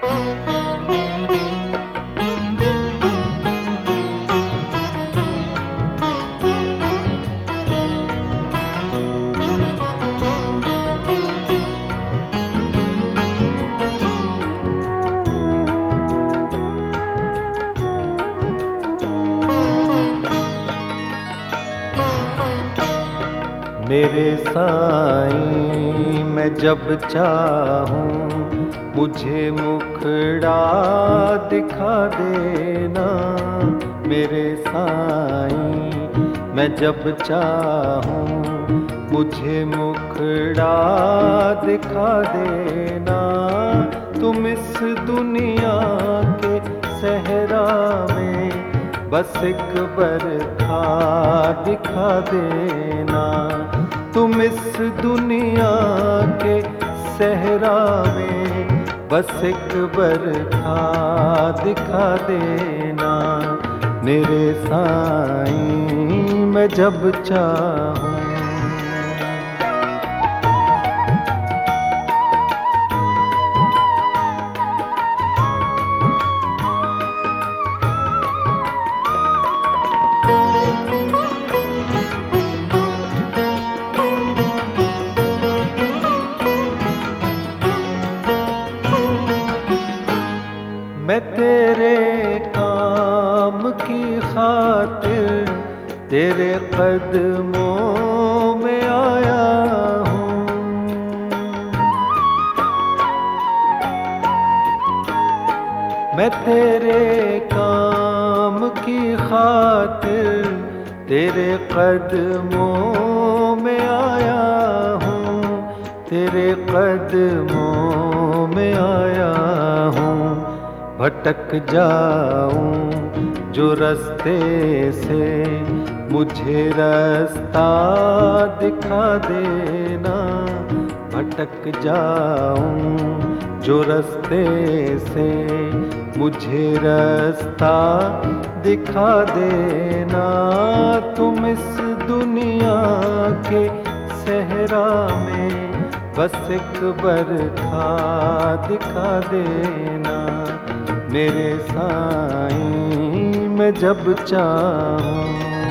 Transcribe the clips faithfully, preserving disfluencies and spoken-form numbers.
मेरे साईं मैं जब चाहूं मुझे मुखड़ा दिखा देना। मेरे साईं मैं जब चाहूं मुझे मुखड़ा दिखा देना। तुम इस दुनिया के सहरा में बस एक बरखा दिखा देना। तुम इस दुनिया के सहरा में बस एक बरखा दिखा देना। मेरे साईं मैं जब चाहूं। मैं तेरे काम की खातिर तेरे कदमों में आया हूँ। मैं तेरे काम की खातिर तेरे कदमों में आया हूँ। तेरे कदमों में आया हूँ। भटक जाऊं जो रास्ते से मुझे रास्ता दिखा देना। भटक जाऊं जो रास्ते से मुझे रास्ता दिखा देना। तुम इस दुनिया के सहरा में बस एक बरखा दिखा देना। मेरे साईं मैं जब चाहूं।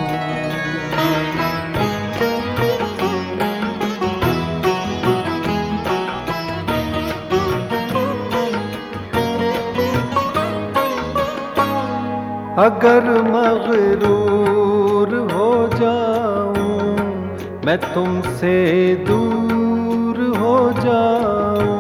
अगर मगरूर हो जाऊं मैं तुमसे दूर हो जाऊं।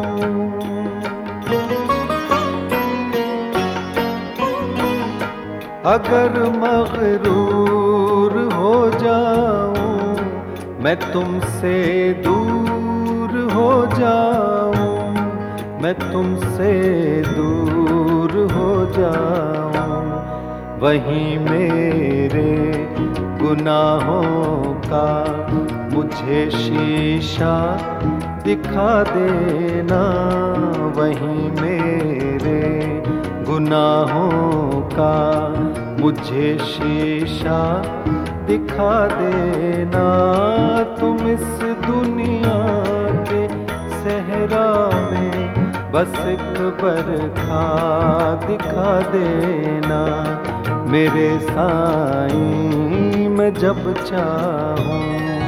अगर मगरूर हो जाऊं मैं तुमसे दूर हो जाऊं। मैं तुमसे दूर हो जाऊं। वहीं मेरे गुनाहों का मुझे शीशा दिखा देना। वहीं मेरे गुनाहों का मुझे शीशा दिखा देना। तुम इस दुनिया के सहरा में बस एक बरखा दिखा देना। मेरे साईं मैं जब चाहूं।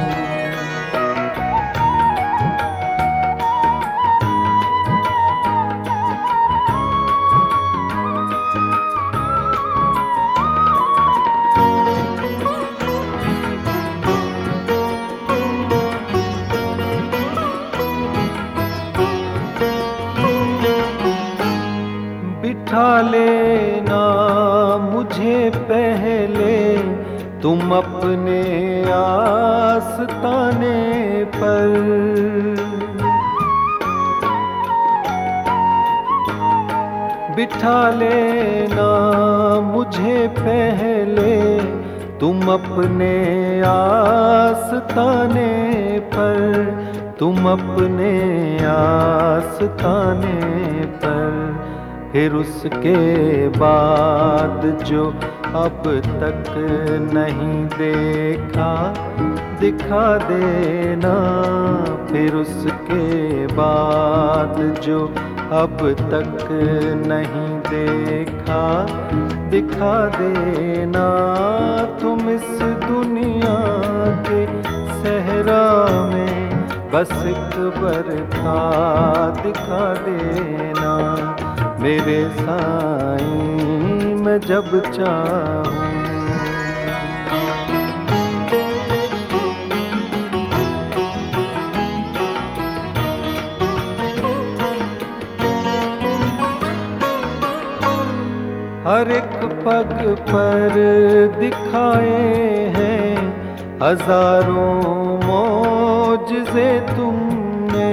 बिठा लेना मुझे पहले तुम अपने आस्ताने पर। बिठा लेना मुझे पहले तुम अपने आस्ताने पर। तुम अपने आस्ताने पर। फिर उसके बाद जो अब तक नहीं देखा दिखा देना। फिर उसके बाद जो अब तक नहीं देखा, दिखा देना तुम इस दुनिया के सहरा में, बस एक बरखा दिखा देना मेरे साईं मैं जब चाहूं। हर एक पग पर दिखाए हैं हजारों मौजज़े तुमने,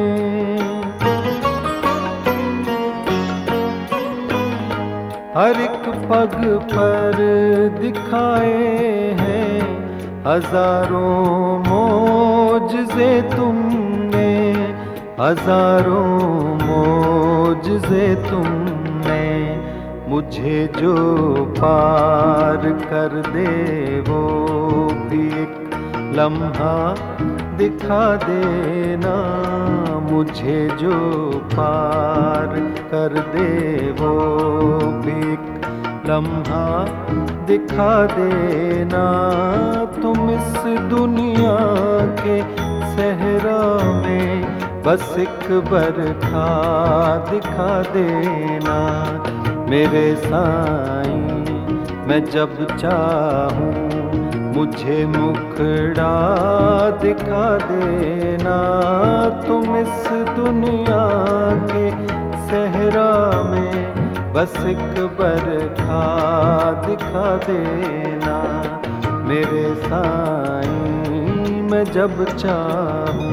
हर एक पग पर दिखाए हैं हजारों मौजज़े तुमने, हजारों मौजज़े तुमने। मुझे जो पार कर दे वो भी एक लम्हा दिखा देना, मुझे जो पार कर दे वो भी एक लम्हा दिखा देना तुम इस दुनिया के सहरा में, बस एक बरखा दिखा देना मेरे साईं मैं जब चाहूं। मुझे मुखड़ा दिखा देना तुम इस दुनिया के सहरा में, बस एक बरखा दिखा देना मेरे साईं मैं जब चाहूं।